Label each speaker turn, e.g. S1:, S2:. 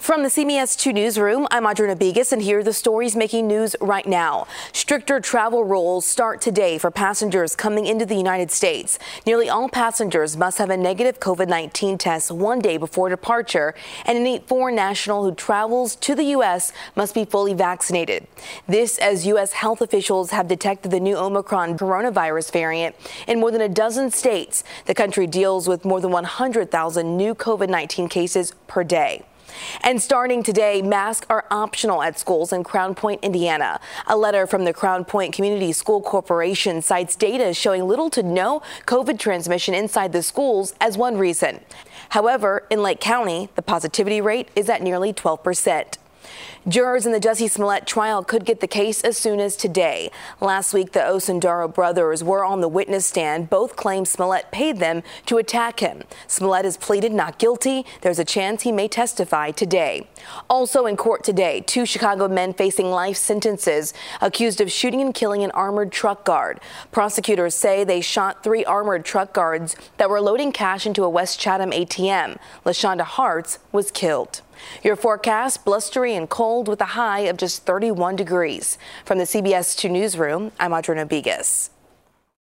S1: From the CBS 2 newsroom, I'm Audrina Begas, and here are the stories making news right now. Stricter travel rules start today for passengers coming into the United States. Nearly all passengers must have a negative COVID-19 test one day before departure, and any foreign national who travels to the U.S. must be fully vaccinated. This as U.S. health officials have detected the new Omicron coronavirus variant in more than a dozen states. The country deals with more than 100,000 new COVID-19 cases per day. And starting today, masks are optional at schools in Crown Point, Indiana. A letter from the Crown Point Community School Corporation cites data showing little to no COVID transmission inside the schools as one reason. However, in Lake County, the positivity rate is at nearly 12%. Jurors in the Jussie Smollett trial could get the case as soon as today. Last week, the Osundairo brothers were on the witness stand. Both claim Smollett paid them to attack him. Smollett has pleaded not guilty. There's a chance he may testify today. Also in court today, 2 Chicago men facing life sentences accused of shooting and killing an armored truck guard. Prosecutors say they shot 3 armored truck guards that were loading cash into a West Chatham ATM. LaShonda Hartz was killed. Your forecast, blustery and cold with a high of just 31 degrees. From the CBS 2 newsroom, I'm Audrina Begas.